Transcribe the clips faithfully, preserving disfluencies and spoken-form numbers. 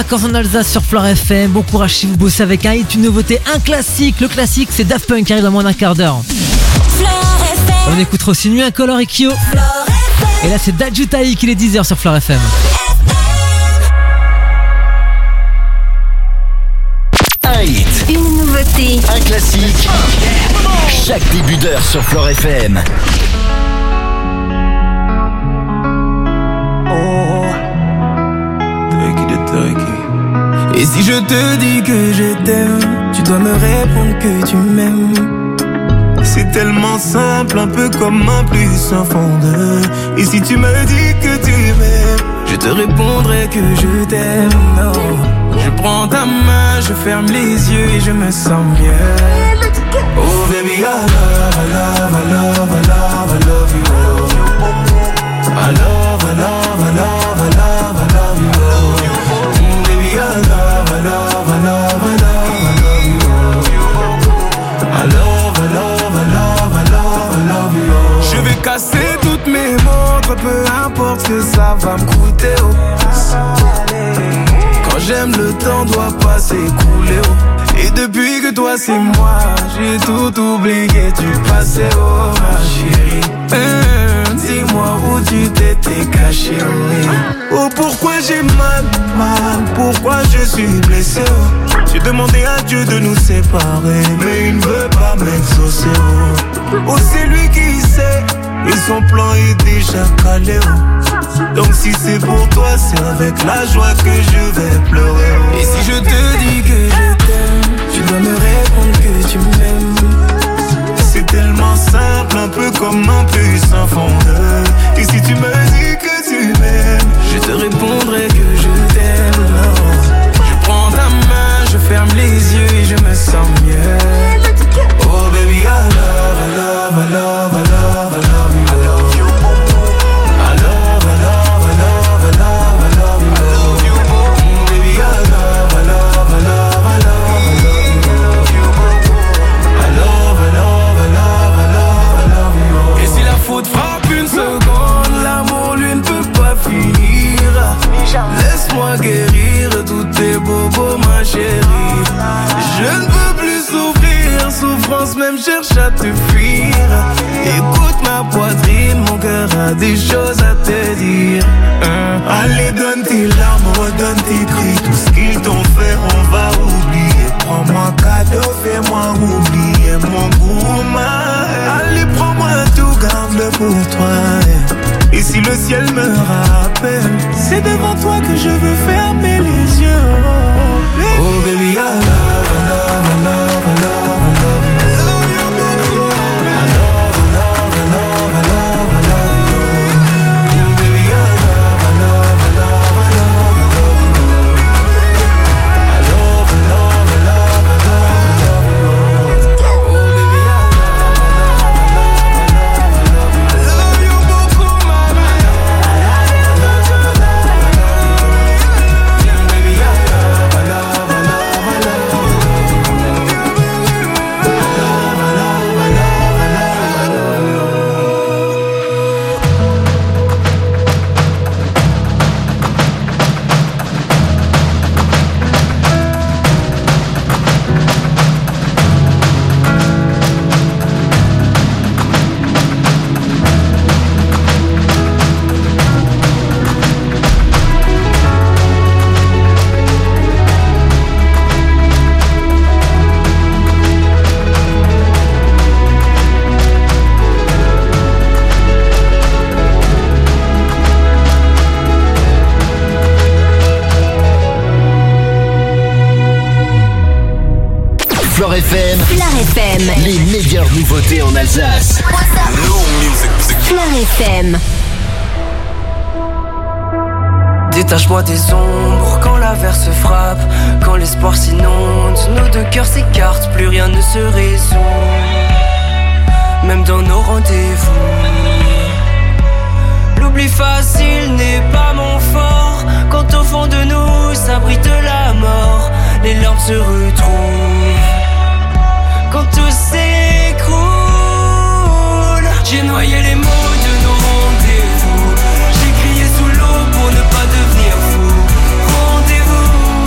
vacances en Alsace sur Flore F M. Bon courage si vous bossez avec un hit, une nouveauté, un classique. Le classique, c'est Daft Punk qui arrive dans moins d'un quart d'heure. On écoutera aussi Nuit Incolore et Kyo. Et là, c'est Dadju Taï qui est dix heures sur Flore F M. Un hit, une nouveauté, un classique. Chaque début d'heure sur Flore F M. Et si je te dis que je t'aime, tu dois me répondre que tu m'aimes. C'est tellement simple, un peu comme un plus un fond de. Et si tu me dis que tu m'aimes, je te répondrai que je t'aime. Non. Je prends ta main, je ferme les yeux et je me sens mieux. Oh baby, I love, I love, I love, I love, I love you. I love, I love, I love, I love, I love you. Mm, baby, I love, I love, I love, I love, I love you. I love, I love, I love, I love, I love you. Je vais casser toutes mes montres, peu importe ce que ça va me coûter. Oh. Quand j'aime, le temps doit pas s'écouler. Oh. Et depuis que toi c'est moi, j'ai tout oublié du passé. Oh ma chérie, mmh, dis-moi où tu t'étais caché. Oh, oh pourquoi j'ai mal, mal, pourquoi je suis blessé. Oh. J'ai demandé à Dieu de nous séparer, mais il ne veut pas m'exaucer. Oh, oh c'est lui qui sait, et son plan est déjà calé. Oh. Donc si c'est pour toi, c'est avec la joie que je vais pleurer. Oh. Et si je te dis que je t'aime, tu dois me répondre que tu m'aimes. C'est tellement simple, un peu comme un plus un fondeur. Et si tu me dis que tu m'aimes, je te répondrai que je t'aime. Je prends ta main, je ferme les yeux et je me sens mieux. Oh baby, I love, I love, I love, I love, I love you. I love you. I love, I love, I love, I love, I love you. I love you. Mm, baby, I love, I love, I love, I love, I love you. I love, I love, I love, I love, I love you. Et si la faute frappe une seconde, l'amour lui ne peut pas finir. Laisse-moi guérir tous tes bobos, ma chérie. Je ne peux plus souffrir, souffrance même cherche à te fuir. Écoute ma poitrine, mon cœur a des choses à te dire. hein. Allez donne tes larmes, redonne tes cris. Tout ce qu'ils t'ont fait on va oublier. Prends-moi cadeau, fais-moi oublier mon gourmand. Allez prends-moi tout, garde-le pour toi. Et si le ciel me rappelle, c'est devant toi que je veux fermer les yeux. Oh baby, oh, baby I love, I love, I love, I love, I love you. I love you, baby. I love, I love, I love, I love, I love you. Oh, baby I love, I love, I love, I love, I love you. I love, I love, I love, I love, I love you. Oh baby I love, I love, I love, I love, I love you. I love you beaucoup, mama. I love you, I love, I love, I love you. Baby I love, I love, I love, I love you. Flore F M, Flore F M, les meilleures nouveautés en Alsace. Flore F M. Détache-moi des ombres quand l'averse frappe, quand l'espoir s'inonde, nos deux cœurs s'écartent, plus rien ne se résout, même dans nos rendez-vous. L'oubli facile n'est pas mon fort, quand au fond de nous s'abrite la mort, les larmes se retrouvent. Quand tout s'écroule, j'ai noyé les mots de nos rendez-vous. J'ai crié sous l'eau pour ne pas devenir fou. Rendez-vous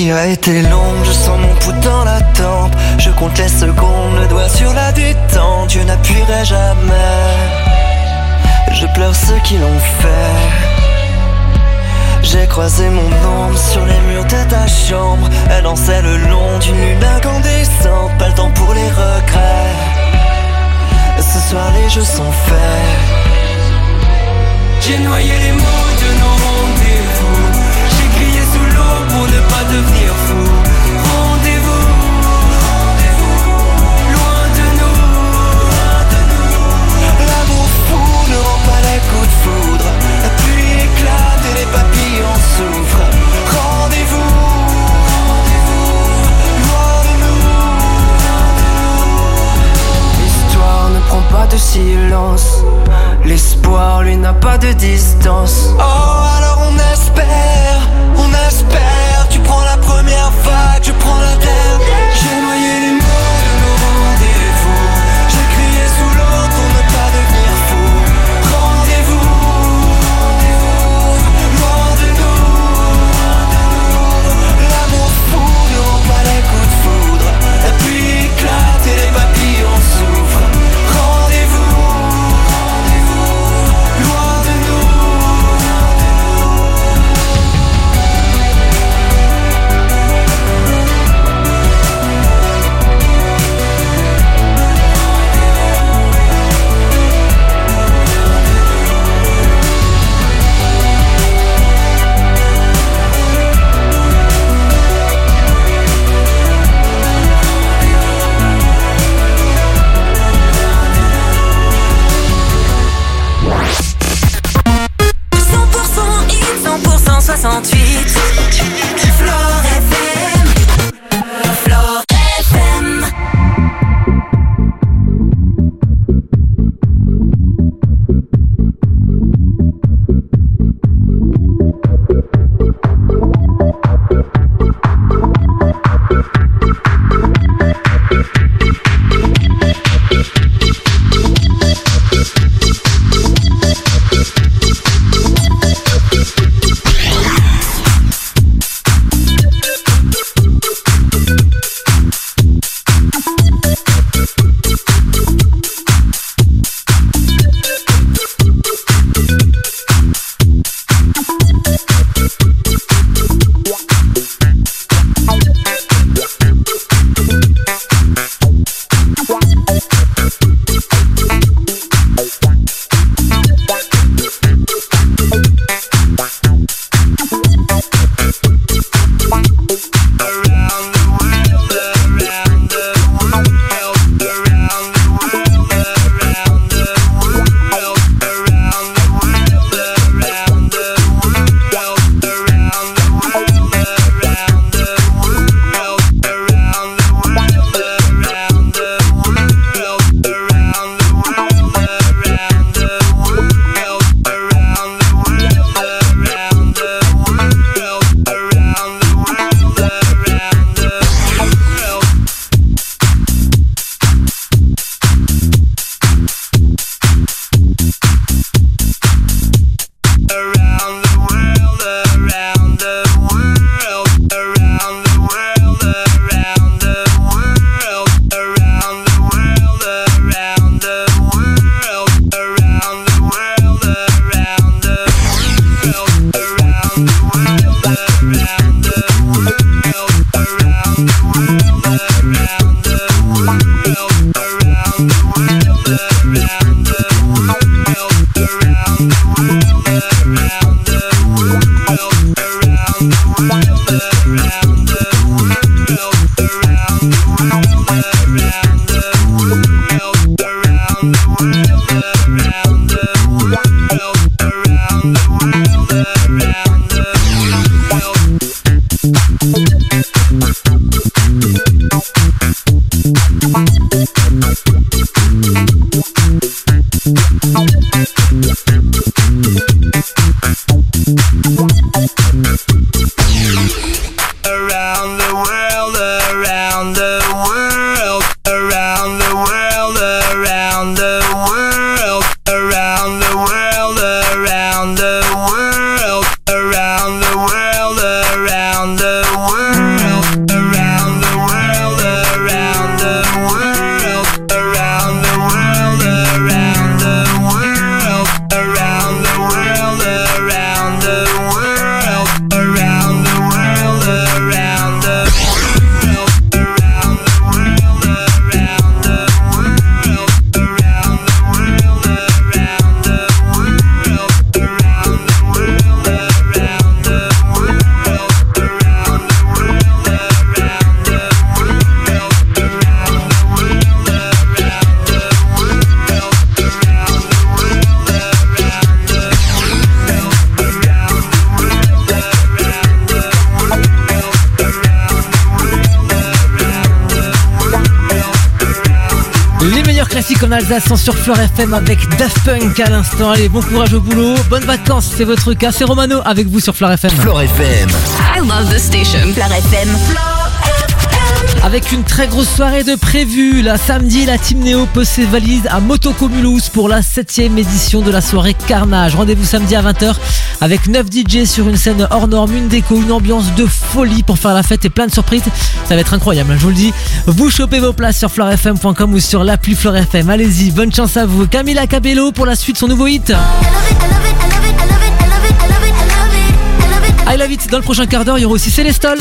nuit a été longue, je sens mon pouls dans la tempe. Je compte les secondes, le doigt sur la détente. Je n'appuierai jamais. Je pleure ceux qui l'ont fait. J'ai croisé mon ombre sur les murs de ta chambre. Elle dansait le long d'une lune incandescente. Pas le temps pour les regrets. Ce soir les jeux sont faits. J'ai noyé les mots de nos rendez-vous. J'ai crié sous l'eau pour ne pas devenir fou. Rendez-vous, rendez-vous, loin de nous, loin de nous. L'amour fou ne rend pas les coups de foudre. La pluie éclate et les papillons souffrent. Rendez-vous, rendez-vous, loin de nous, loin de nous. L'histoire ne prend pas de silence. L'espoir, lui, n'a pas de distance. Oh, alors on espère, on espère. Tu prends la première vague, je prends la dernière. J'ai noyé les mots de nos rendez-vous. J'ai crié sous l'eau pour ne pas devenir fou. Rendez-vous, rendez-vous, loin de nous, loin de nous. L'amour fou ne rend pas les coups de foudre. La pluie éclate et les papillons souffrent. Rendez-vous. classique en Alsace sont sur Fleur F M avec Daft Punk à l'instant. Allez, bon courage au boulot, bonnes vacances, c'est votre cas. C'est Romano avec vous sur Fleur F M. Fleur F M. I love this station. Fleur F M. Avec une très grosse soirée de prévue, la samedi, la team Néo pose ses valises à Motoko Mulhouse pour la septième édition de la soirée Carnage. Rendez-vous samedi à vingt heures avec neuf D J sur une scène hors norme, une déco, une ambiance de folie pour faire la fête et plein de surprises. Ça va être incroyable, je vous le dis. Vous chopez vos places sur fleur f m point com ou sur l'appli Fleur F M. Allez-y, bonne chance à vous. Camila Cabello pour la suite de son nouveau hit. I love it. Dans le prochain quart d'heure, il y aura aussi Célestol.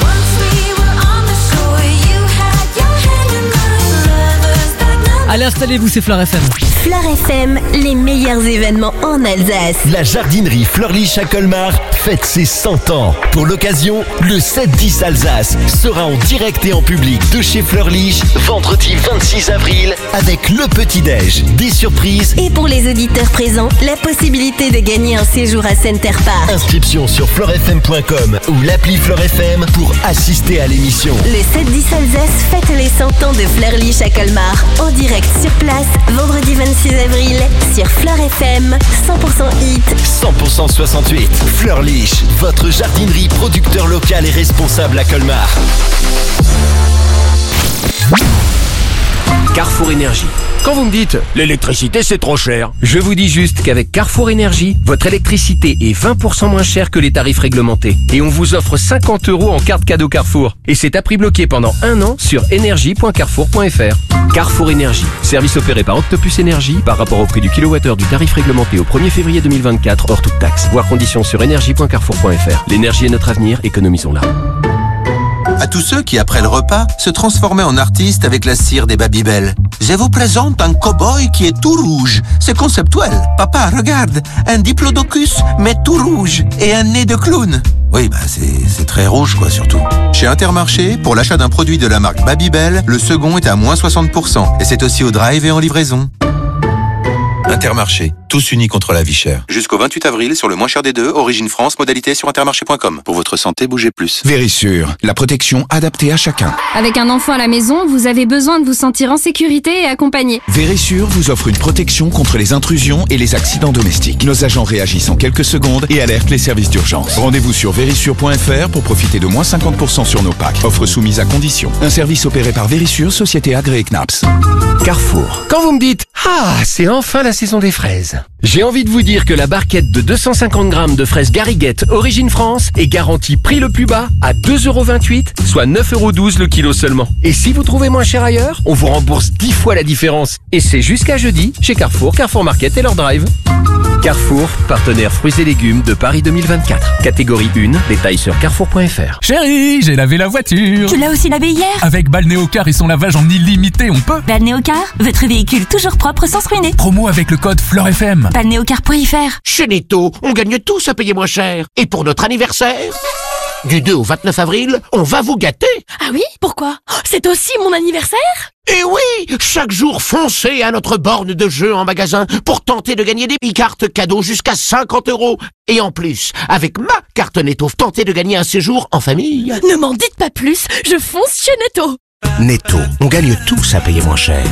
Allez, installez-vous, c'est Fleur F M. Fleur F M, les meilleurs événements en Alsace. La jardinerie Fleurlich à Colmar fête ses cent ans. Pour l'occasion, le sept dix Alsace sera en direct et en public de chez Fleurlich vendredi vingt-six avril avec le petit-déj, des surprises. Et pour les auditeurs présents, la possibilité de gagner un séjour à Center Park. Inscription sur fleur f m point com ou l'appli Fleur F M pour assister à l'émission. Le sept dix Alsace fête les cent ans de Fleurlich à Colmar. En direct sur place, vendredi vingt-six avril, sur Fleur F M, cent pour cent hit. cent pour cent soixante-huit. Fleurlich, votre jardinerie producteur local et responsable à Colmar. Carrefour Énergie. Quand vous me dites « l'électricité c'est trop cher », je vous dis juste qu'avec Carrefour Énergie, votre électricité est vingt pour cent moins chère que les tarifs réglementés. Et on vous offre cinquante euros en carte cadeau Carrefour. Et c'est à prix bloqué pendant un an sur énergie point carrefour point f r. Carrefour Énergie, service opéré par Octopus Énergie par rapport au prix du kilowattheure du tarif réglementé au premier février deux mille vingt-quatre hors toute taxe. Voir conditions sur énergie point carrefour point f r. L'énergie est notre avenir, économisons-la. À tous ceux qui, après le repas, se transformaient en artistes avec la cire des Babybel. Je vous présente un cow-boy qui est tout rouge. C'est conceptuel. Papa, regarde, un diplodocus, mais tout rouge, et un nez de clown. Oui, bah c'est, c'est très rouge, quoi, surtout. Chez Intermarché, pour l'achat d'un produit de la marque Babybel, le second est à moins soixante pour cent. Et c'est aussi au drive et en livraison. Intermarché, tous unis contre la vie chère. Jusqu'au vingt-huit avril, sur le moins cher des deux, Origine France, modalité sur intermarché point com. Pour votre santé, bougez plus. Vérissure, la protection adaptée à chacun. Avec un enfant à la maison, vous avez besoin de vous sentir en sécurité et accompagné. Vérissure vous offre une protection contre les intrusions et les accidents domestiques. Nos agents réagissent en quelques secondes et alertent les services d'urgence. Rendez-vous sur vérissure point f r pour profiter de moins cinquante pour cent sur nos packs. Offre soumise à condition. Un service opéré par Vérissure, société agréée C N A P S. Carrefour. Quand vous me dites « Ah, c'est enfin la saison des fraises », j'ai envie de vous dire que la barquette de deux cent cinquante grammes de fraises Gariguette Origine France est garantie prix le plus bas à deux euros vingt-huit, soit neuf euros douze le kilo seulement. Et si vous trouvez moins cher ailleurs, on vous rembourse dix fois la différence. Et c'est jusqu'à jeudi chez Carrefour, Carrefour Market et leur drive. Carrefour, partenaire fruits et légumes de Paris deux mille vingt-quatre. Catégorie un, détails sur carrefour point f r. Chérie, j'ai lavé la voiture. Tu l'as aussi lavé hier? Avec Balnéocar et son lavage en illimité, on peut. Balnéocar, votre véhicule toujours propre sans se ruiner. Promo avec le code Fleur F M. balnéocar point f r. Chez Netto, on gagne tous à payer moins cher. Et pour notre anniversaire, du deux au vingt-neuf avril, on va vous gâter. Ah oui? Pourquoi? C'est aussi mon anniversaire? Et oui, chaque jour, foncez à notre borne de jeu en magasin pour tenter de gagner des e-cartes cadeaux jusqu'à cinquante euros. Et en plus, avec ma carte Netto, tentez de gagner un séjour en famille. Ne m'en dites pas plus, je fonce chez Netto. Netto, on gagne tous à payer moins cher.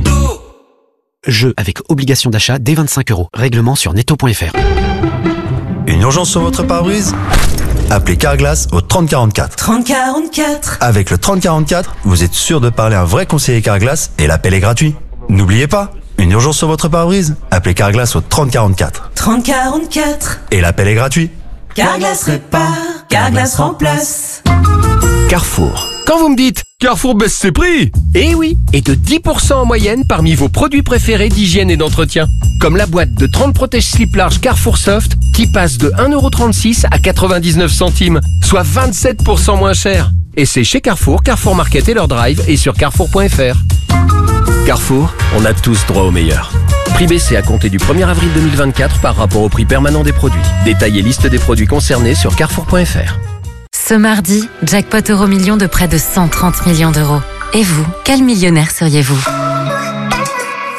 Jeu avec obligation d'achat dès vingt-cinq euros. Règlement sur netto point f r. Une urgence sur votre pare-brise? Appelez Carglass au trente quarante-quatre. trente quarante-quatre. Avec le trente quarante-quatre, vous êtes sûr de parler à un vrai conseiller Carglass et l'appel est gratuit. N'oubliez pas, une urgence sur votre pare-brise? Appelez Carglass au trente quarante-quatre. trente quarante-quatre. Et l'appel est gratuit. Carglass répare, Carglass remplace. Carrefour. Quand vous me dites Carrefour baisse ses prix, eh oui, et de dix pour cent en moyenne parmi vos produits préférés d'hygiène et d'entretien. Comme la boîte de trente protège-slip large Carrefour Soft qui passe de un euro trente-six à quatre-vingt-dix-neuf centimes, soit vingt-sept pour cent moins cher. Et c'est chez Carrefour, Carrefour Market et leur drive et sur carrefour point f r. Carrefour, on a tous droit au meilleur. Prix baissé à compter du premier avril deux mille vingt-quatre par rapport au prix permanent des produits. Détail et liste des produits concernés sur carrefour point f r. Ce mardi, jackpot euro million de près de cent trente millions d'euros. Et vous, quel millionnaire seriez-vous ?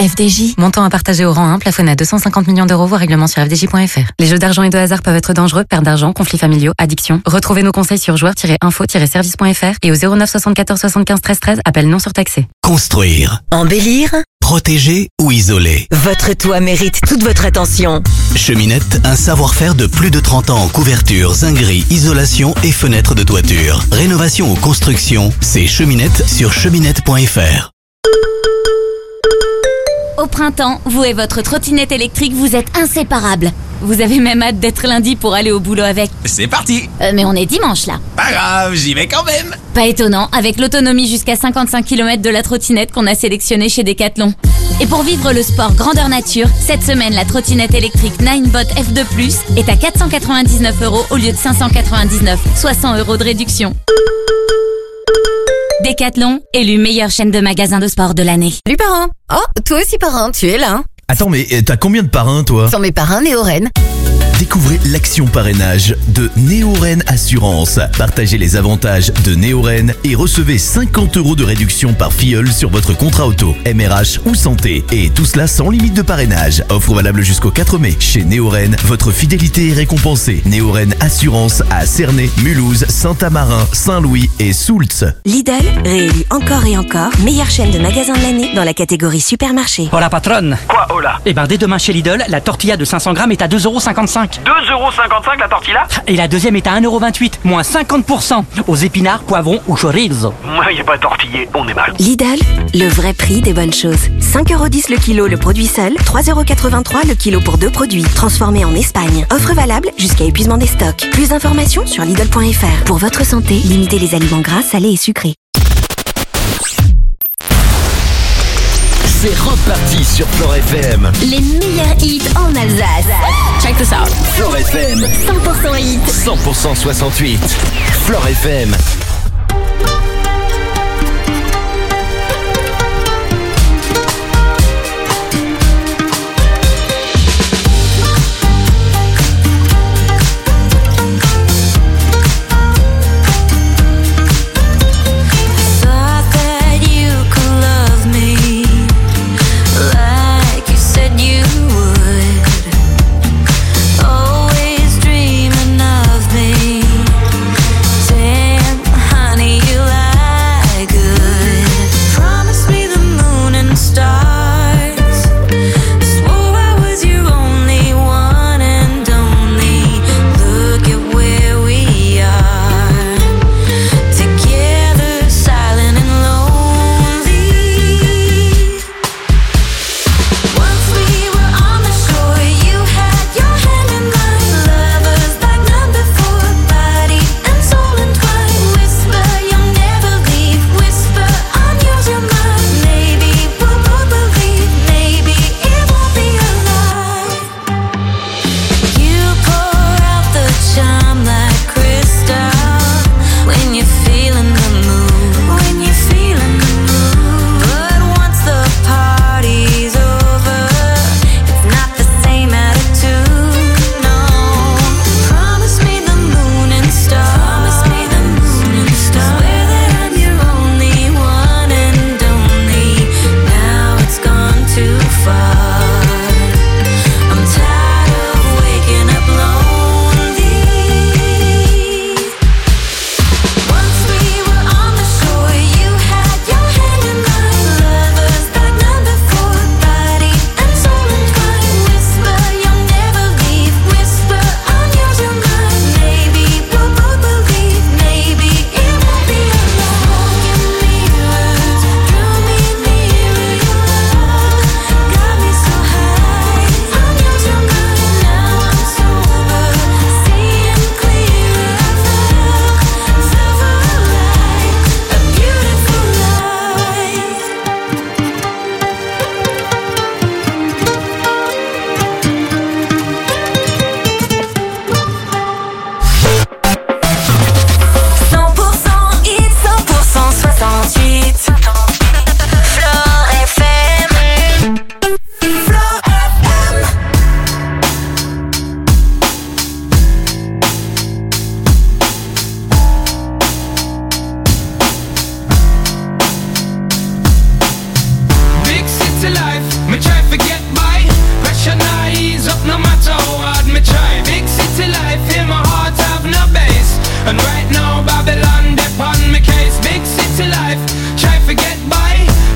F D J. Montant à partager au rang un, plafonné à deux cent cinquante millions d'euros, voire règlement sur f d j point f r. Les jeux d'argent et de hasard peuvent être dangereux, perte d'argent, conflits familiaux, addiction. Retrouvez nos conseils sur joueurs tiret info tiret service point f r et au zéro neuf soixante-quatorze soixante-quinze treize treize, appel non surtaxé. Construire, Embellir, protéger ou isoler. votre toit mérite toute votre attention. Cheminette, un savoir-faire de plus de trente ans en couverture, zinguerie, isolation et fenêtres de toiture. Rénovation ou construction, c'est Cheminette sur cheminette point f r. Au printemps, vous et votre trottinette électrique, vous êtes inséparables. Vous avez même hâte d'être lundi pour aller au boulot avec. C'est parti. Euh, mais on est dimanche là. Pas grave, j'y vais quand même. Pas étonnant, avec l'autonomie jusqu'à cinquante-cinq kilomètres de la trottinette qu'on a sélectionnée chez Decathlon. Et pour vivre le sport grandeur nature, cette semaine, la trottinette électrique Ninebot F deux plus est à quatre cent quatre-vingt-dix-neuf euros au lieu de cinq cent quatre-vingt-dix-neuf, soit cent euros de réduction. Decathlon, élu meilleure chaîne de magasins de sport de l'année. Salut parrain. Oh, toi aussi parrain, tu es là. Attends, mais t'as combien de parrains, toi? Sont mes parrains Néo-Rennes. Découvrez l'action parrainage de Néo-Rennes Assurance. Partagez les avantages de Néo-Rennes et recevez cinquante euros de réduction par filleul sur votre contrat auto, M R H ou santé. Et tout cela sans limite de parrainage. Offre valable jusqu'au quatre mai. Chez Néo-Rennes, votre fidélité est récompensée. Néo-Rennes Assurance à Cernay, Mulhouse, Saint-Amarin, Saint-Louis et Soultz. Lidl, réélu encore et encore meilleure chaîne de magasins de l'année dans la catégorie supermarché. Oh la patronne. Quoi, oh là? Eh ben dès demain chez Lidl, la tortilla de cinq cents grammes est à deux euros cinquante-cinq. deux euros cinquante-cinq la tortilla? Et la deuxième est à un euro vingt-huit, moins cinquante pour cent. Aux épinards, poivrons ou chorizo. Moi, y a pas tortillé, on est mal. Lidl, le vrai prix des bonnes choses. cinq euros dix le kilo le produit seul, trois euros quatre-vingt-trois le kilo pour deux produits, transformés en Espagne. Offre valable jusqu'à épuisement des stocks. Plus d'informations sur Lidl point f r. Pour votre santé, limitez les aliments gras, salés et sucrés. C'est reparti sur Fleure F M. Les meilleurs hits en Alsace. Check this out. Fleure F M. cent pour cent hits. cent pour cent soixante-huit. Fleure F M. Always dreaming of me. Damn, honey, you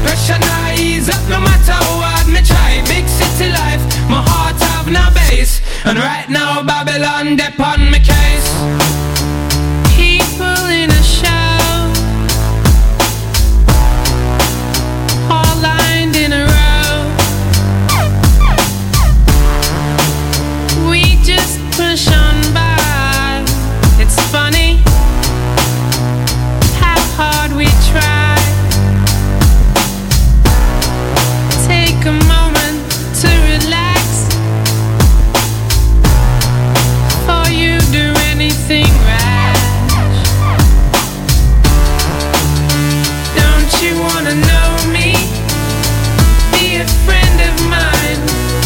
Pressure now ease up no matter how hard me try. Big city life, my heart have no base. And right now Babylon dep on me case. People in a show, all lined in a row. We just push on by. It's funny how hard we try. Take a moment to relax. Before you do anything rash. Don't you wanna know me? Be a friend of mine.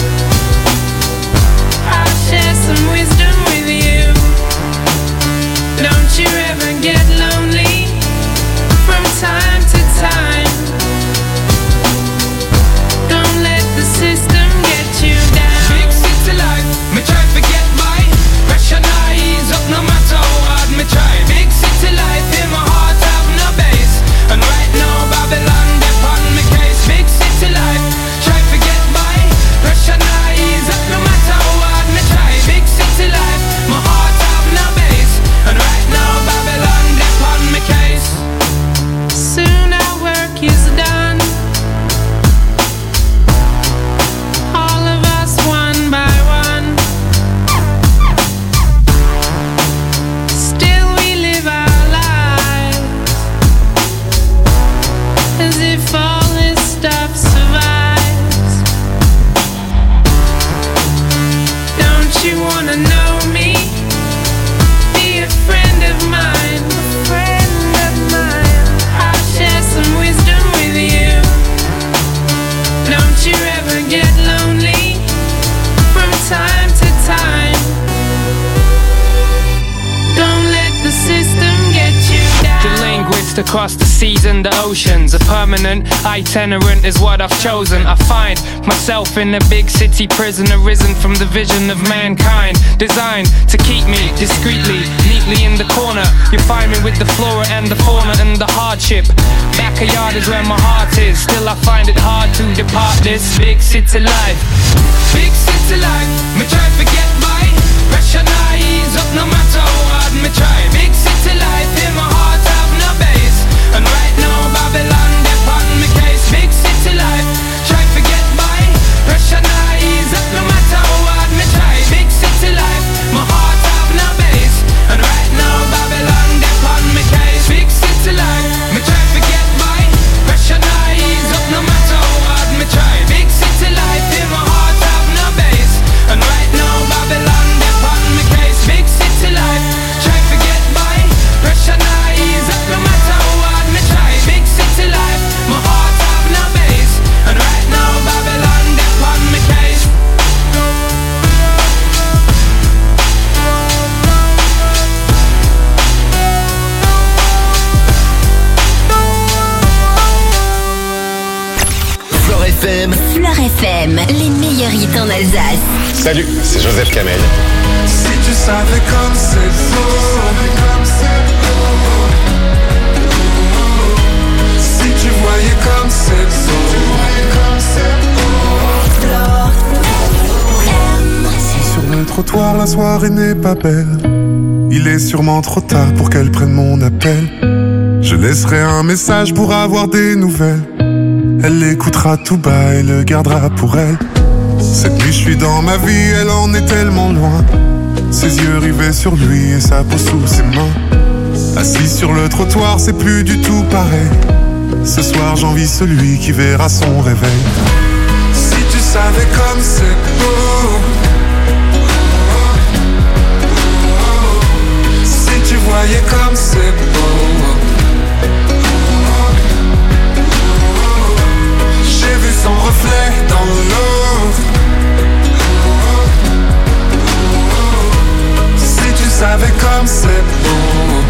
I'll share some wisdom with you. Don't you ever get lonely from time to time. Don't let the system get you down. Big city life, me try to get by. Pressure now ease up no matter how hard me try. Big city life, in my heart have no base. And right now Babylon dep on me case. Big city life, try to get by. Pressure now ease up no matter how hard me try. Big city life, my heart have no base. And right now Babylon dep on me case. Soon our work is done. All of us one by one. Still we live our lives as if all this stuff survives. Don't you wanna know me? Be a friend of mine. A friend of mine. I'll share some wisdom with you. Don't you ever get lonely from time to time. Don't let the system get you down. The linguist across the seas and the oceans. A permanent itinerant is what I've chosen. I find myself in a big city prison, arisen from the vision of mankind, designed to keep me discreetly, neatly in the corner. You find me with the flora and the fauna and the hardship. Backyard is where my heart is. Still I find it hard to depart this big city life. Big city life, me try to get by. Pressure now ease up no matter how hard me try. Big city life, in my heart have no base. And right now Babylon dep on me case. Big city life, try to get by. Pressure now ease up no matter how hard me try. Big city life, my heart have no base. And right now Babylon dep on me case. Big city life, me try to get by. Pressure now ease up no matter how hard me try. Big city life, in my heart have no base. And right now Babylon dep on me case. Big city life, try to get by. Pressure now ease up no matter how hard me try. Big city life, my heart have no base. And right now Babylon dep on me case. Flore F M. Flore F M, les meilleurs hits en Alsace. Salut, c'est Joseph Kamel. Si tu savais comme c'est beau, si tu voyais comme c'est beau. Si sur le trottoir la soirée n'est pas belle, il est sûrement trop tard pour qu'elle prenne mon appel. Je laisserai un message pour avoir des nouvelles. Elle l'écoutera tout bas et le gardera pour elle. Cette nuit je suis dans ma vie, elle en est tellement loin. Ses yeux rivés sur lui et sa peau sous ses mains. Assis sur le trottoir, c'est plus du tout pareil. Ce soir j'envie celui qui verra son réveil. Si tu savais comme c'est beau, si tu voyais comme c'est beau. J'ai vu son reflet dans l'eau. Si tu savais comme c'est beau.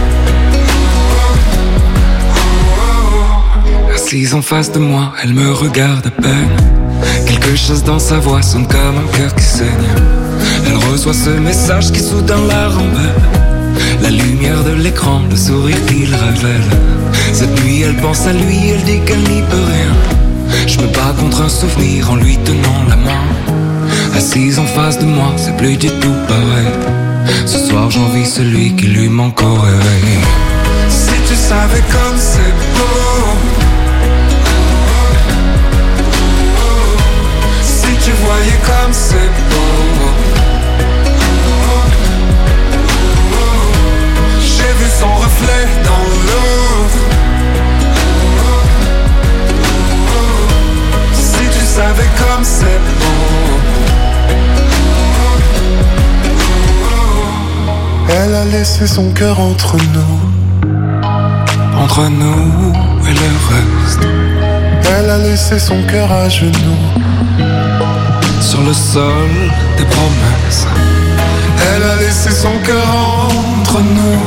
Assise en face de moi, elle me regarde à peine. Quelque chose dans sa voix sonne comme un cœur qui saigne. Elle reçoit ce message qui soudain la rembelle. La lumière de l'écran, le sourire qu'il révèle. Cette nuit elle pense à lui, elle dit qu'elle n'y peut rien. Je me bats contre un souvenir en lui tenant la main. Assise en face de moi, c'est plus du tout pareil. Ce soir j'envie celui qui lui manque au réveil. Si tu savais comme c'est beau, si tu voyais comme c'est beau. J'ai vu son reflet dans l'eau. Si tu savais comme c'est beau. Elle a laissé son cœur entre nous. Entre nous et le reste. Elle a laissé son cœur à genoux. Sur le sol des promesses. Elle a laissé son cœur entre nous.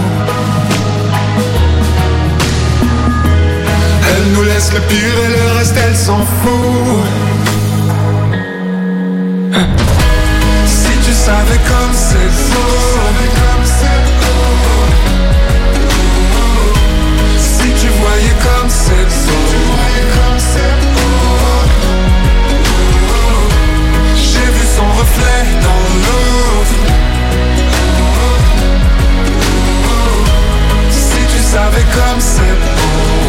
Elle nous laisse le pire et le reste elle s'en fout. Si tu savais comme c'est beau. Si tu voyais comme c'est beau. J'ai vu son reflet dans l'eau. Si tu savais comme c'est beau.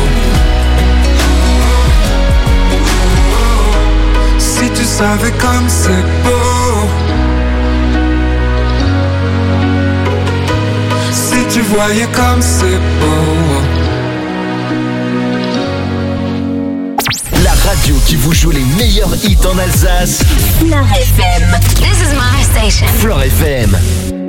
Si tu savais comme c'est beau. Si tu voyais comme c'est beau. La radio qui vous joue les meilleurs hits en Alsace. Fleur F M. This is my station. Fleur F M.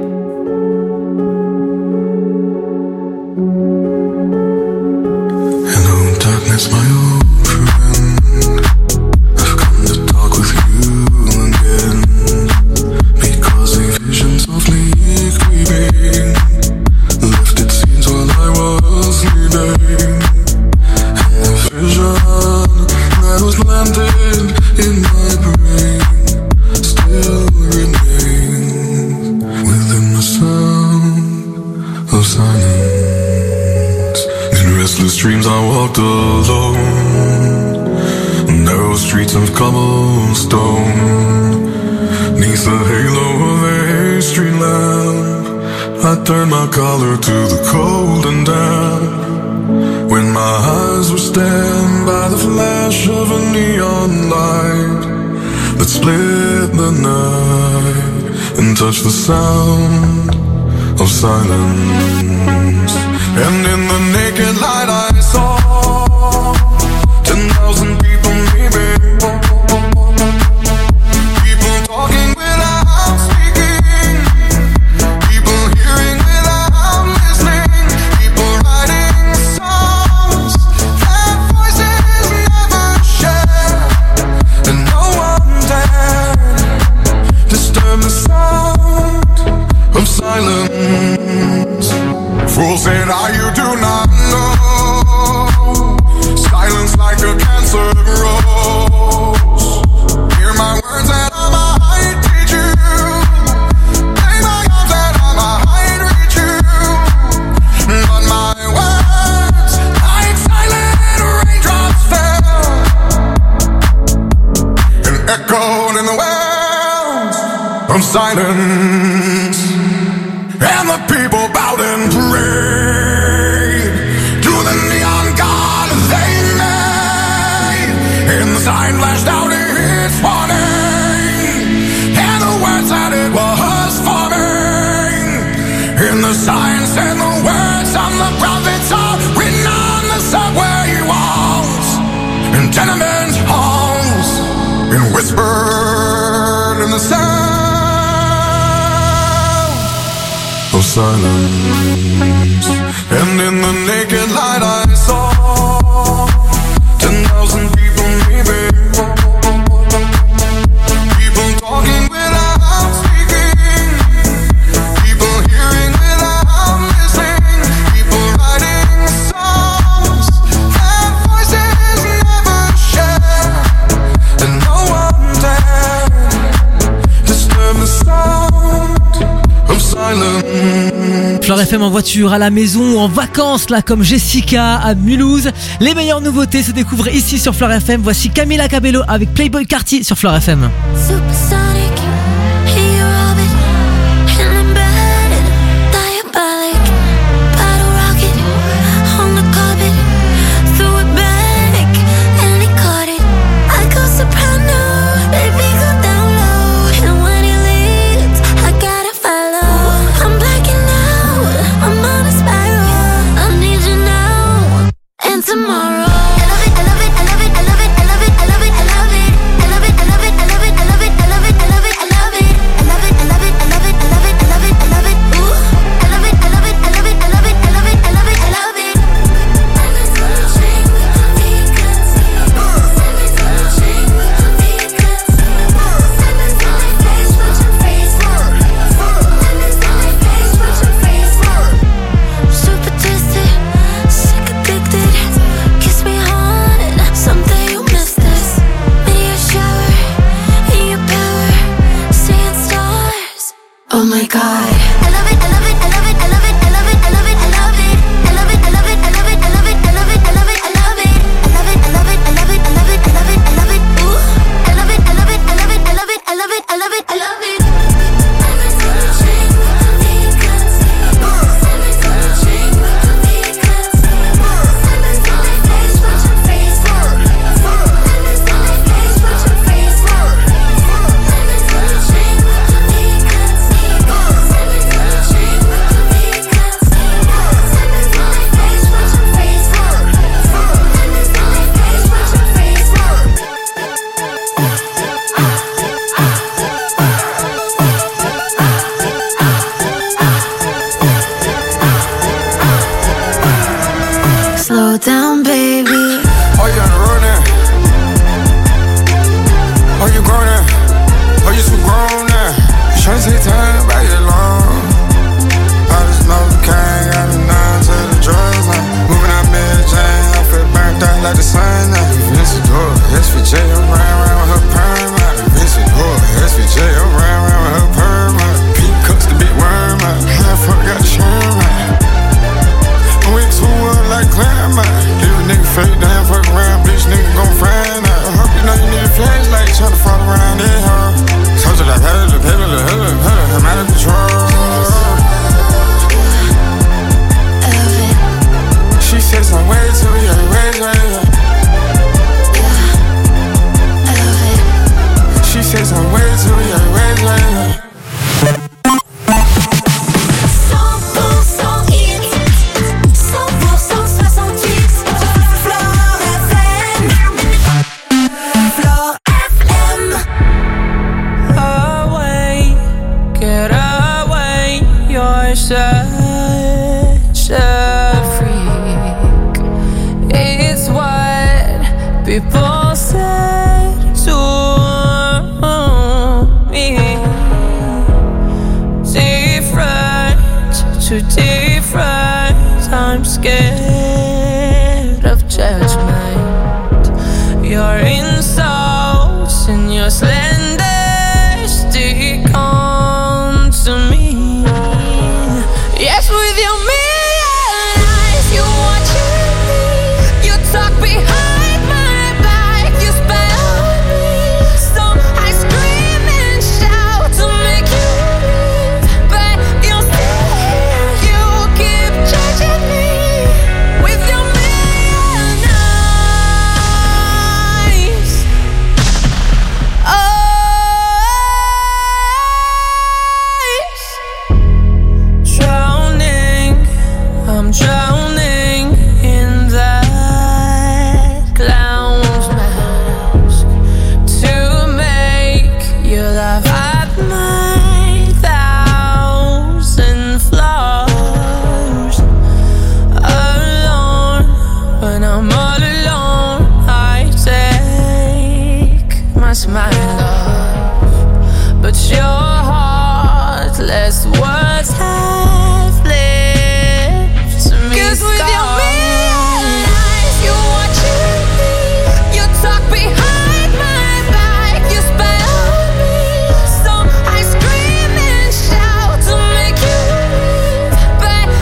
Hello darkness, my old friend. I've come to talk with you again. Because a vision softly creeping left its scenes while I was sleeping. And the vision that was planted in my brain still remains within the sound of silence. In restless dreams I walked alone, narrow streets of cobblestone, neath the halo of a street lamp. I turned my collar to the cold and damp, when my eyes were stabbed by the flash of a neon light that split the night and touched the sound of silence. And in the naked light I saw ten thousand people maybe, people talking without speaking, people hearing without listening, people writing songs that voices never share, and no one dared disturb the sound of silence. Fools say now you do not know, silence like a cancer grows. Hear my words and I might teach you, lay my arms and I might reach you, but my words like silent raindrops fell and echoed in the wells of silence. And the people bowed and prayed to the neon god they made. And the sign flashed out its warning, and the words that it was forming. And the sign said the words on the prophets are written on the subway walls and tenement halls, and whispered in the sound of silence. And in the naked light I saw ten thousand people maybe, people talking without speaking, people hearing without listening, people writing songs that voices never share, and no one dared disturb the sound of silence. Fleure F M en voiture, à la maison ou en vacances, là, comme Jessica à Mulhouse. Les meilleures nouveautés se découvrent ici sur Fleure F M. Voici Camila Cabello avec Playboy Carti sur Fleure F M. Supersonic, aerobic, and embedded, diabolic, bottle rocket, on the carpet, threw it back, and he caught it. I go soprano, baby go down low, and when he leaves, I gotta follow. I'm blacking out, I'm on a spiral, I need you now, and tomorrow. Oh my God, I love it, I love it, I love it, I love it, I love it, I love it, I love it, I love it, I love it, I love it, I love it, I love it, I love it, I love it, I love it, I love it, I love it, I love it, I love it, ooh, I love it, I love it, I love it, I love it, I love it, I love it, I love it. Slow down, baby. Are you on the road now? Are you grown now? Are you too grown now? Tryna take time, back it long. I just know the kind, got a nine to the drugs now. Moving out Mary Jane, I feel burnt out like the sun now. Vinci Door, S V J, I'm round round with her perm out. Vinci Door, S V J, I'm round round with her perm out. Pink cups, the big worm out. Half up, got the sherm out. We two up like climb out. Leave a nigga fake down, fuck around, bitch nigga gon' find out. I hope you know you need a flashlight, try to follow around that hoe. Told you like hella, hella, hella, hella, hella, I'm out of control. She says I'm way too young, way too young. She says I'm way too young, way too young. Such a freak. It's what people said to me. Different to different. I'm scared of judgment. Your insults and your slander stick on to me. Yes, with your million eyes, you watching me. You talk behind my back, you spy on me. So I scream and shout to make you leave, but you still, you keep judging me. With your million eyes. I'm drowning in that clown's mask to make you laugh at my thousand flaws. Alone, when I'm all alone, I take my smile off, but your heartless words have lived. Cause with your million eyes, you watching me. You talk behind my back, you spy on me. So I scream and shout to make you leave, but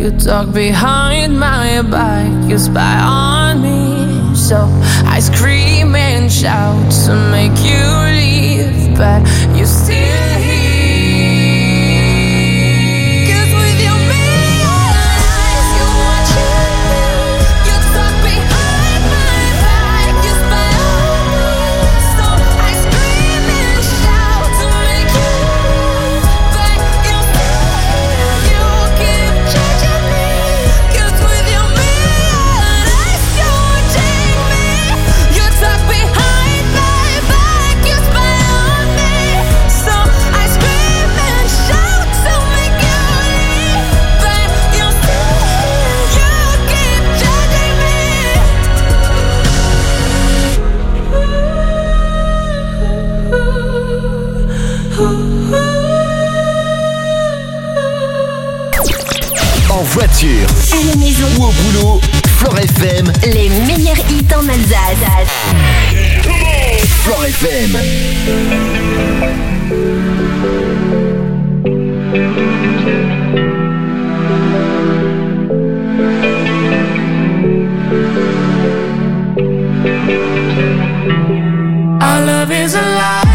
You talk behind my back, you spy on me. So I scream and shout to make you leave, but you still here. En voiture, à la maison ou au boulot, Flore F M, les meilleurs hits en Alsace. Flore F M. Our love is alive.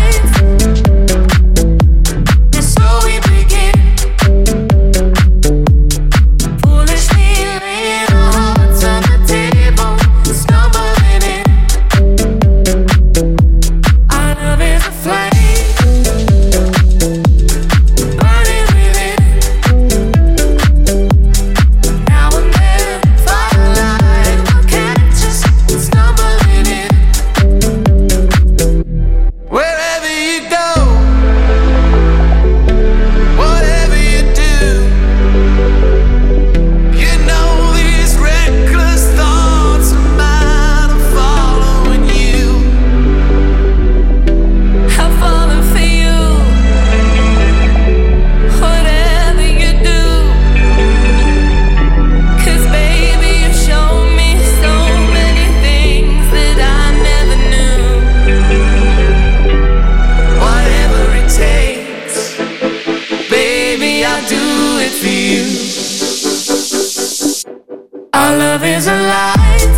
Our love is alive.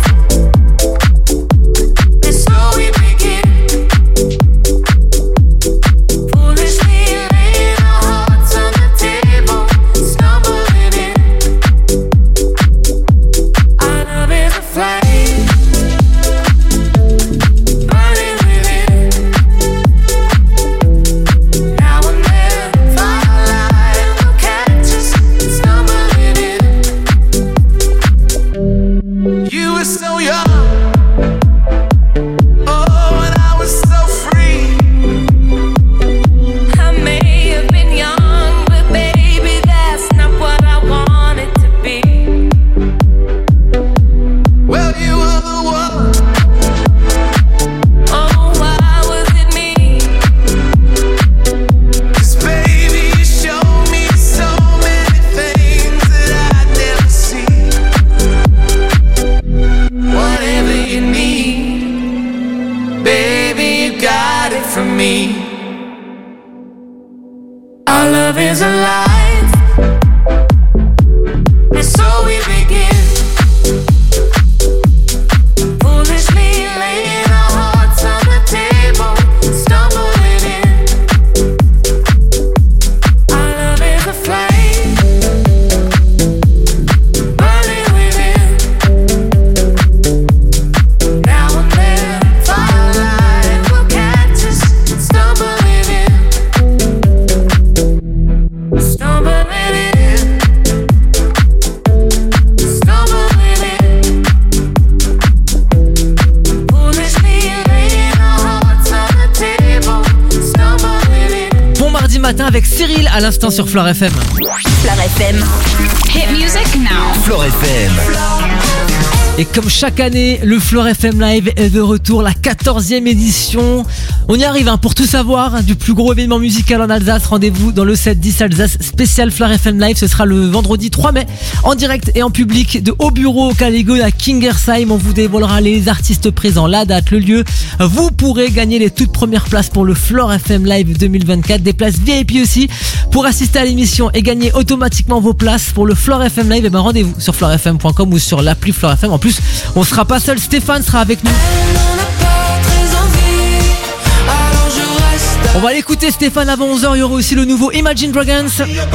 Our love is alive, and so we begin. Foolishly laying our hearts on the table, stumbling in. Our love is a flame, burning within. Now and then, firelight will catch us, stumbling in. Stumbling in, stumbling in. Foolishly laying our hearts on the table, stumbling in. Bon mardi matin avec Cyril à l'instant sur Flore F M. Flore F M. Hit music now. Flore F M. Et comme chaque année, le Floor F M Live est de retour, la quatorzième édition. On y arrive hein, pour tout savoir hein, du plus gros événement musical en Alsace. Rendez-vous dans le sept dix Alsace spécial Floor F M Live. Ce sera le vendredi trois mai en direct et en public de Haut Bureau au Calégon à Kingersheim. On vous dévoilera les artistes présents, la date, le lieu. Vous pourrez gagner les toutes premières places pour le Floor F M Live deux mille vingt-quatre. Des places V I P aussi pour assister à l'émission et gagner automatiquement vos places pour le Floor F M Live. Et ben rendez-vous sur floor f m point com ou sur l'appli Floor F M. En plus, on sera pas seul, Stéphane sera avec nous. On va l'écouter Stéphane avant onze heures, il y aura aussi le nouveau Imagine Dragons.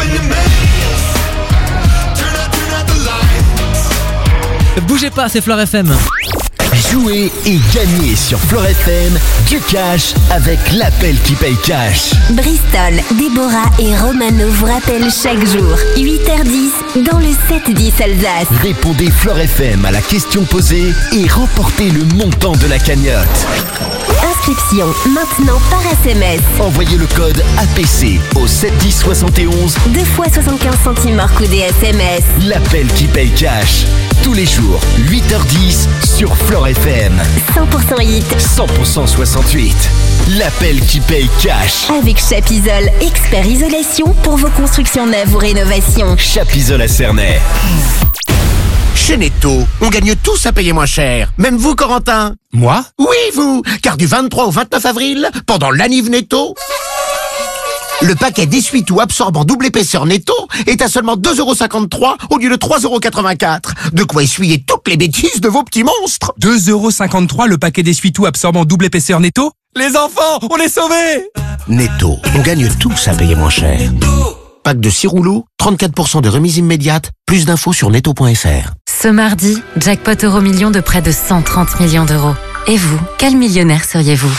Bougez pas, c'est Floor F M. Jouez et gagnez sur Floor F M du cash avec l'appel qui paye cash. Bristol, Déborah et Romano vous rappellent chaque jour, huit heures dix, dans le sept dix Alsace. Répondez Floor F M à la question posée et remportez le montant de la cagnotte. Inscription maintenant par S M S. Envoyez le code A P C au sept dix soixante et onze. deux fois soixante-quinze centimes hors coût des S M S. L'appel qui paye cash. Tous les jours, huit heures dix sur Floor F M. cent pour cent hit. cent pour cent soixante-huit. L'appel qui paye cash. Avec Chapisol, expert isolation pour vos constructions neuves ou rénovations. Chapisol à Cernay. Chez Netto, on gagne tous à payer moins cher. Même vous, Corentin. Moi? Oui, vous. Car du vingt-trois au vingt-neuf avril, pendant l'anniv Netto, le paquet d'essuie-tout absorbant double épaisseur Netto est à seulement deux euros cinquante-trois au lieu de trois euros quatre-vingt-quatre. De quoi essuyer toutes les bêtises de vos petits monstres. deux euros cinquante-trois le paquet d'essuie-tout absorbant double épaisseur Netto? Les enfants, on est sauvés! Netto, on gagne tous à payer moins cher. Pack de six rouleaux, trente-quatre pour cent de remise immédiate. Plus d'infos sur netto point f r. Ce mardi, jackpot euro million de près de cent trente millions d'euros. Et vous, quel millionnaire seriez-vous?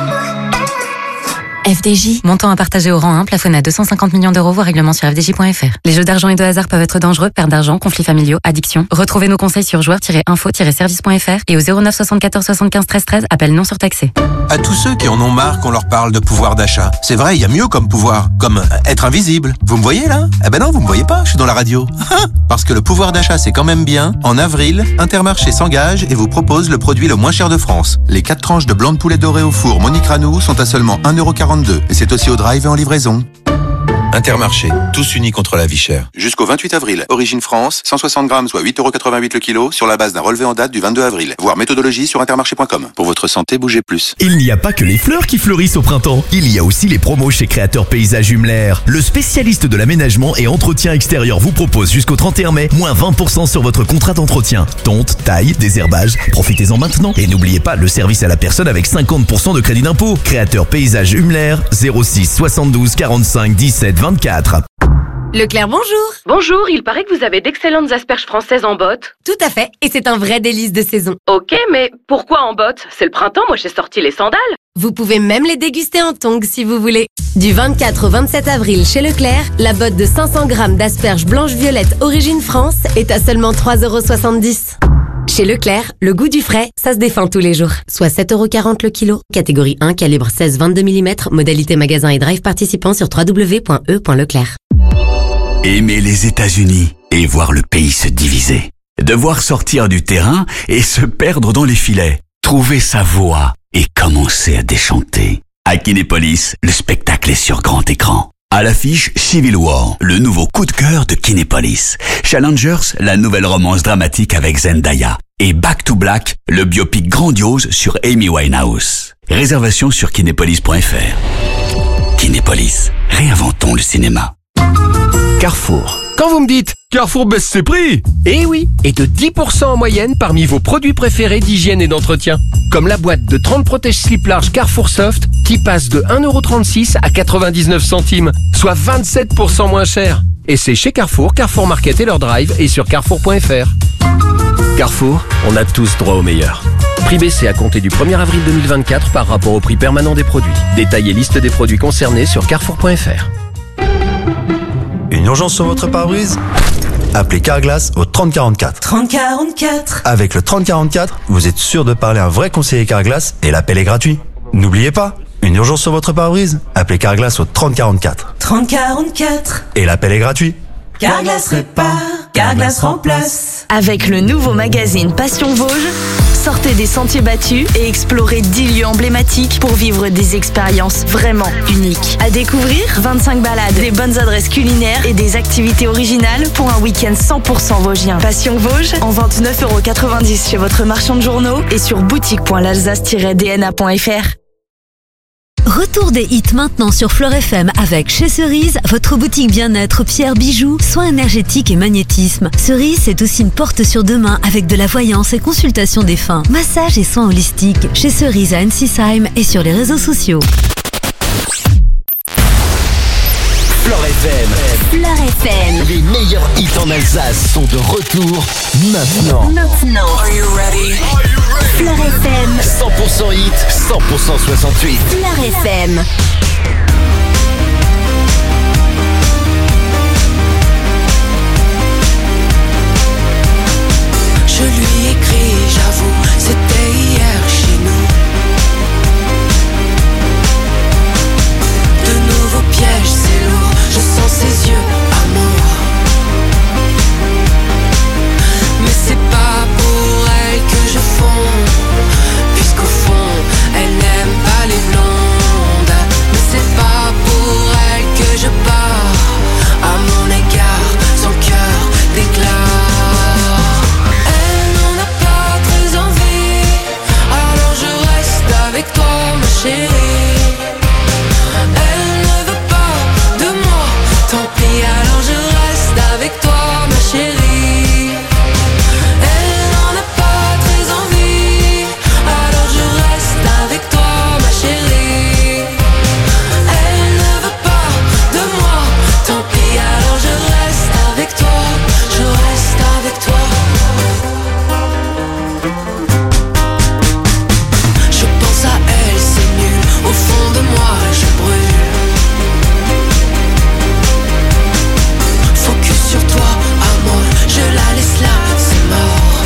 F D J. Montant à partager au rang un, plafonné à deux cent cinquante millions d'euros, voire règlement sur f d j point f r. Les jeux d'argent et de hasard peuvent être dangereux, perte d'argent, conflits familiaux, addiction. Retrouvez nos conseils sur joueurs tiret info tiret service point f r et au zéro neuf soixante-quatorze soixante-quinze treize treize, appel non surtaxé. À tous ceux qui en ont marre qu'on leur parle de pouvoir d'achat. C'est vrai, il y a mieux comme pouvoir, comme être invisible. Vous me voyez là? Eh ben non, vous me voyez pas, je suis dans la radio. Parce que le pouvoir d'achat c'est quand même bien. En avril, Intermarché s'engage et vous propose le produit le moins cher de France. Les quatre tranches de blanc de poulet doré au four Monique Ranou sont à seulement un euro quarante-deux. Et c'est aussi au drive et en livraison. Intermarché, tous unis contre la vie chère. Jusqu'au vingt-huit avril, Origine France, cent soixante grammes, soit huit euros quatre-vingt-huit le kilo, sur la base d'un relevé en date du vingt-deux avril. Voir méthodologie sur intermarché point com. Pour votre santé, bougez plus. Il n'y a pas que les fleurs qui fleurissent au printemps. Il y a aussi les promos chez Créateur Paysage Hummler. Le spécialiste de l'aménagement et entretien extérieur vous propose jusqu'au trente et un mai, moins vingt pour cent sur votre contrat d'entretien. Tonte, taille, désherbage, profitez-en maintenant. Et n'oubliez pas le service à la personne avec cinquante pour cent de crédit d'impôt. Créateur Paysage Hummler, zéro six soixante-douze quarante-cinq dix-sept vingt-quatre. Leclerc, bonjour. Bonjour, il paraît que vous avez d'excellentes asperges françaises en botte. Tout à fait, et c'est un vrai délice de saison. Ok, mais pourquoi en botte? C'est le printemps, moi j'ai sorti les sandales. Vous pouvez même les déguster en tongs si vous voulez. Du vingt-quatre au vingt-sept avril chez Leclerc, la botte de cinq cents grammes d'asperges blanches-violettes origine France est à seulement trois euros soixante-dix. Chez Leclerc, le goût du frais, ça se défend tous les jours. Soit sept euros quarante le kilo. Catégorie un, calibre seize vingt-deux millimètres. Modalité magasin et drive participant sur w w w point e point leclerc. Aimer les États-Unis et voir le pays se diviser. Devoir sortir du terrain et se perdre dans les filets. Trouver sa voix et commencer à déchanter. À Kinépolis, le spectacle est sur grand écran. À l'affiche, Civil War, le nouveau coup de cœur de Kinépolis. Challengers, la nouvelle romance dramatique avec Zendaya. Et Back to Black, le biopic grandiose sur Amy Winehouse. Réservation sur kinépolis point f r. Kinépolis, réinventons le cinéma. Carrefour. Quand vous me dites Carrefour baisse ses prix, eh oui, et de dix pour cent en moyenne parmi vos produits préférés d'hygiène et d'entretien. Comme la boîte de trente protège-slip large Carrefour Soft qui passe de un euro trente-six à quatre-vingt-dix-neuf centimes, soit vingt-sept pour cent moins cher. Et c'est chez Carrefour, Carrefour Market et leur drive et sur carrefour point f r. Carrefour, on a tous droit au meilleur. Prix baissé à compter du premier avril deux mille vingt-quatre par rapport au prix permanent des produits. Détail et liste des produits concernés sur carrefour point f r. Une urgence sur votre pare-brise? Appelez Carglass au trente quarante-quatre. trente quarante-quatre. Avec le trente quarante-quatre, vous êtes sûr de parler à un vrai conseiller Carglass et l'appel est gratuit. N'oubliez pas, une urgence sur votre pare-brise? Appelez Carglass au trente quarante-quatre. trente quarante-quatre. Et l'appel est gratuit. Carglass répare, Carglass remplace. Avec le nouveau magazine Passion Vosges, sortez des sentiers battus et explorez dix lieux emblématiques pour vivre des expériences vraiment uniques. À découvrir, vingt-cinq balades, des bonnes adresses culinaires et des activités originales pour un week-end cent pour cent vosgien. Passion Vosges, en vente neuf euros quatre-vingt-dix chez votre marchand de journaux et sur boutique point lalsace tiret d n a point f r. Retour des hits maintenant sur Fleur F M avec chez Cerise, votre boutique bien-être, pierre, bijoux, soins énergétiques et magnétisme. Cerise, c'est aussi une porte sur demain avec de la voyance et consultation des fins, massage et soins holistiques. Chez Cerise à Ensisheim et sur les réseaux sociaux. Fleur F M. Fleur F M. Les meilleurs hits en Alsace sont de retour maintenant. Maintenant. Are you ready? Fleur F M. cent pour cent hit, cent pour cent soixante-huit. Fleur F M. Je lui écris, j'avoue, c'était hier chez nous. De nouveaux pièges, c'est lourd, je sens ses yeux, amour. Mais c'est pas pour elle que je fonds, puisqu'au fond, elle n'aime pas les blondes. Mais c'est pas pour elle que je pars, à mon égard, son cœur déclare. Elle n'en a pas très envie, alors je reste avec toi, ma chérie. Elle ne veut pas de moi, tant pis, alors je reste avec toi, ma chérie. Elle n'en a pas très envie, alors je reste avec toi, ma chérie. Elle ne veut pas de moi, tant pis, alors je reste avec toi, je reste avec toi. Je pense à elle, c'est nul, au fond de moi je brûle. Focus sur toi, amour, je la laisse là, c'est mort.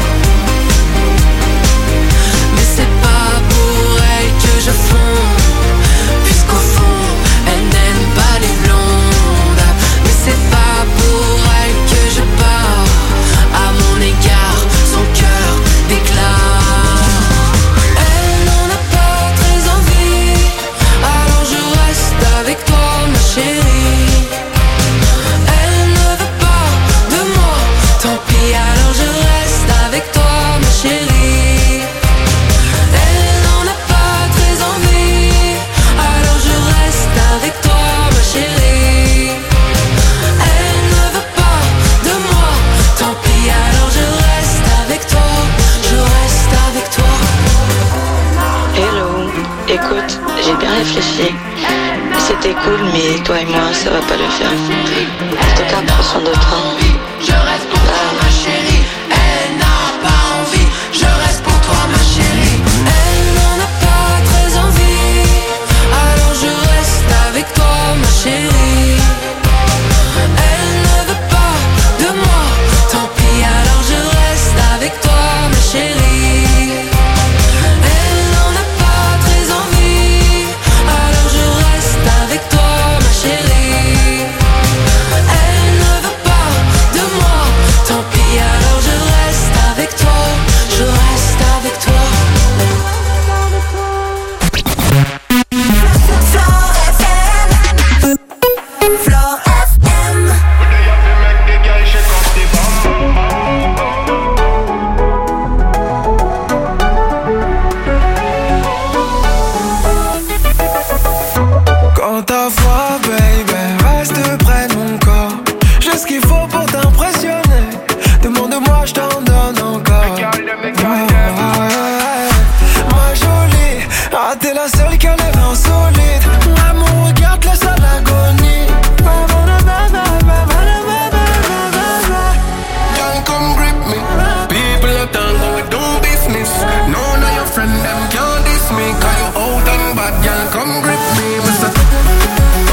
Mais c'est pas pour elle que je fonds, puisqu'au fond, elle n'aime pas les blondes. Mais c'est pas pour elle que je pars, à mon égard, son cœur déclare. Elle n'en a pas très envie, alors je reste avec toi, ma chérie. Elle ne veut pas de moi, tant pis, alors je reste avec toi, ma chérie. Elle n'en a pas très envie, alors je reste avec toi, ma chérie. Elle ne veut pas de moi, tant pis, alors je reste avec toi, je reste avec toi. Hello, écoute, j'ai bien réfléchi. C'était cool, mais toi et moi, ça va pas le faire. En tout cas, prends soin de toi. Je reste pour toi, ma chérie. Elle n'a pas envie, je reste pour toi, ma chérie. Elle n'en a pas très envie, alors je reste avec toi, ma chérie. Elle ne veut pas de moi, tant pis, alors je reste avec toi, ma chérie. Elle n'en a pas très envie, alors je reste avec toi, ma chérie. Elle ne veut pas de moi, tant pis, alors je reste avec toi, je reste avec toi. Fleur F M. Quand ta voix, baby, reste près de mon corps. J'ai ce qu'il faut pour t'impressionner. Demande-moi, je t'en donne encore. Ma jolie, ah t'es la seule qui a l'air insolite. Ouais, mon regard te laisse à l'agonie. Girl, come grip me. People are talking, we do business. None of your friends, them can't diss me. Cause you out and bad, girl, come grip me. Mister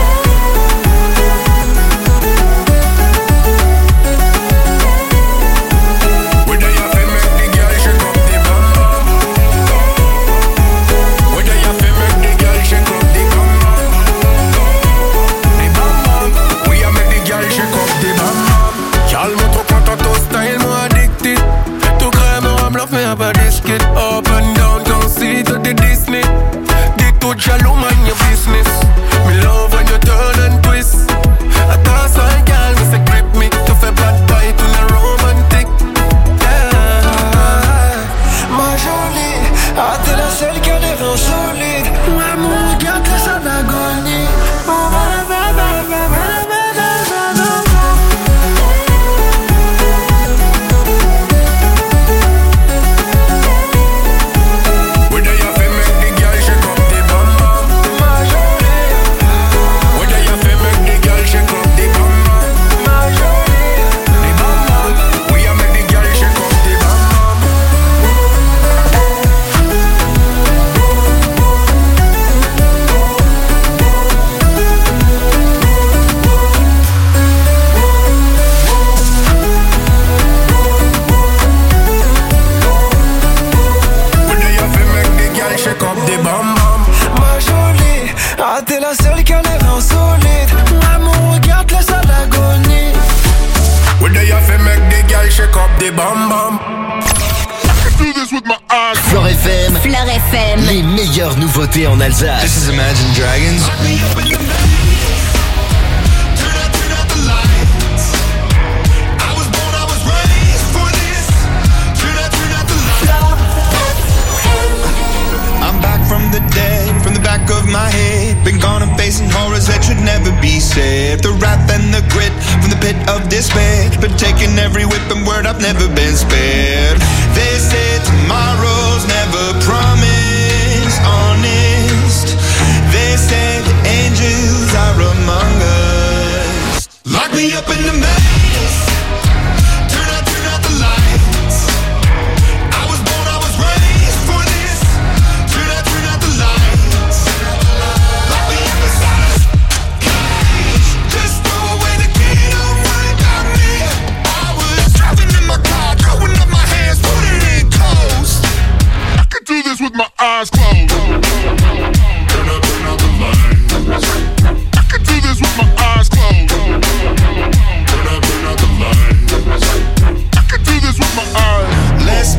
quelqu'un est insolite. Ouais, mon regard te laisse à l'agonie. What do you feel make the girl shake up the bum bum? Do this with my eyes. Flore F M. Flore F M. Les meilleures nouveautés en Alsace. This is Imagine Dragons. From the dead, from the back of my head. Been gone and facing horrors that should never be said. The wrath and the grit from the pit of despair. Been taking every whip and word, I've never been spared. They say tomorrow's never promised, honest. They say the angels are among us. Lock me up in the maze. Turn out, turn out the lights. I was born, I was raised for this. Turn out, turn out the lights. Lock me up inside a cage. Just throw away the key, don't worry about me. I was driving in my car, throwing up my hands, putting it in close. I could do this with my eyes closed. Turn out, turn out the lights. I could do this with my eyes closed. Turn out, turn out the lights. I could do this with my eyes closed. Less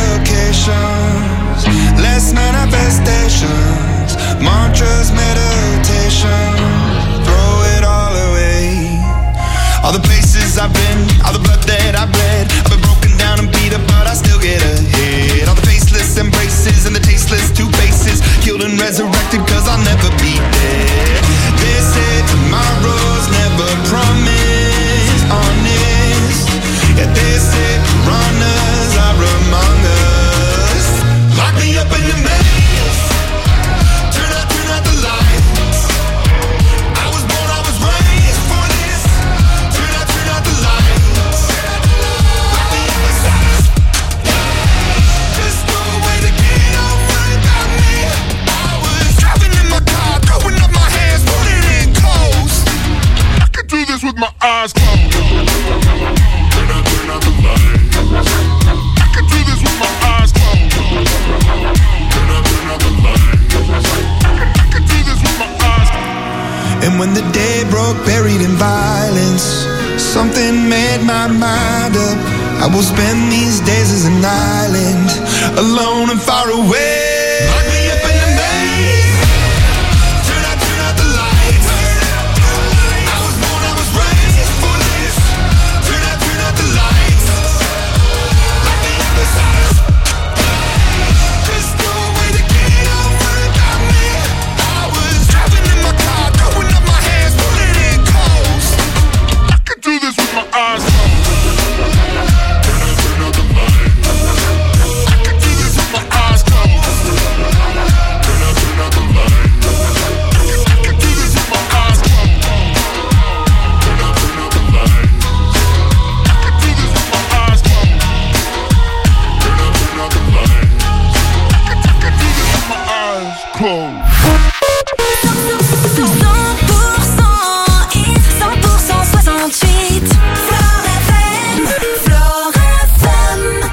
medications, less manifestations, mantras, meditation, throw it all away. All the places I've been, all the blood that I've bled, I've been broken down and beat up, but I still get ahead. All the faceless embraces and the tasteless two faces, killed and resurrected cause I'll never be dead. They say tomorrow's never promised, honest. Yeah, they say piranhas are among us. Lock me up in the maze. Turn out, turn out the lights. I was born, I was raised for this. Turn out, turn out the lights. Lock me up inside a cage. Just throw away the key, don't worry about me. I was driving in my car, throwing up my hands, putting it in close. I could do this with my eyes closed. Turn out, turn out the lights. I could do this with my eyes closed. Turn out, turn out the lights. I could do this with my eyes closed. And when the day broke, buried in violence, something made my mind up. I will spend these days as an island, alone and far away. Lock me up in the maze. Turn out, turn out the lights. I was born, I was raised for this. Turn out, turn out the lights. Lock me up inside a cage. Just throw away the key, don't worry about me. I was driving in my car, throwing up my hands, putting it in close. I could do this with my eyes closed. Turn out, turn out the lights. I could do this with my eyes closed. Turn out, turn out the lights. I could do this with my eyes closed. Turn out, turn out the lights. I could do this with my eyes closed. Turn out, turn out the lights. I could, I could do this with my eyes closed. cent pour cent hit, cent pour cent soixante-huit. Flore F M, Flore F M.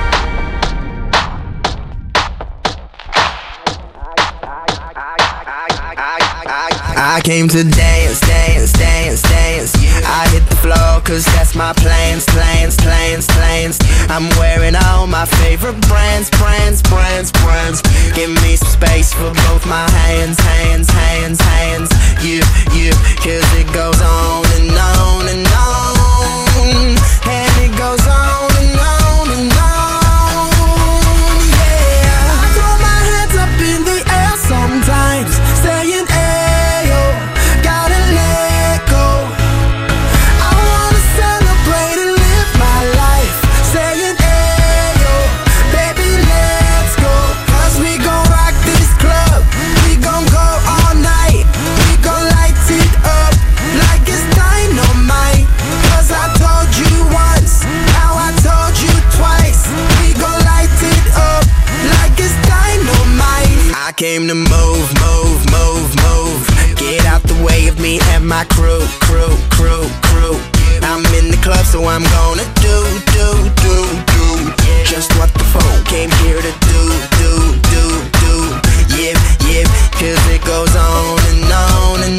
I came to dance, dance, dance, dance. I hit the floor cause that's my plans, plans, plans, plans. I'm wearing all my favorite brands, brands, brands, brands. Give me some space for both my hands, hands, hands, hands. You, you, cause it goes on and on and on. And it goes on and on and on. Yeah, I throw my hands up in the air sometimes, saying ayo, gotta let go. I wanna celebrate and live my life, saying ayo, baby let's go. Cause we gon' rock this club, we gon' go all night. We gon' light it up like it's dynamite. Cause I told you once, now I told you twice. We gon' light it up like it's dynamite. I came to move, move, move, move. Get out the way of me and my crew, crew, crew, crew. I'm in the club, so I'm gonna do, do, do, do just what the folk came here to do, do, do, do. Yip, yip, cause it goes on and on and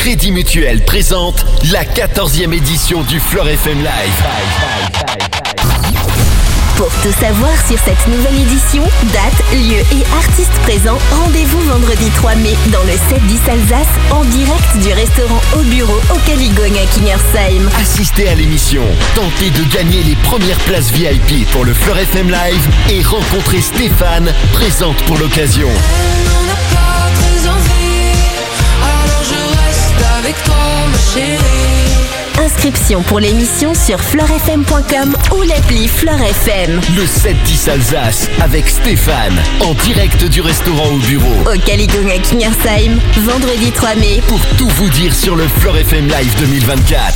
Crédit Mutuel présente la quatorzième édition du Fleur F M Live. Pour tout savoir sur cette nouvelle édition, date, lieu et artistes présents, rendez-vous vendredi trois mai dans le sept dix Alsace en direct du restaurant Au Bureau au Caligone à Kingersheim. Assistez à l'émission, tentez de gagner les premières places V I P pour le Fleur F M Live et rencontrez Stéphane, présente pour l'occasion. On n'a pas très envie, alors je reste avec toi ma chérie. Inscription pour l'émission sur fleur f m point com ou l'appli Fleur F M. Le sept dix Alsace avec Stéphane, en direct du restaurant Au Bureau Au Caligone à Kingersheim, vendredi trois mai. Pour tout vous dire sur le Fleur F M Live deux mille vingt-quatre.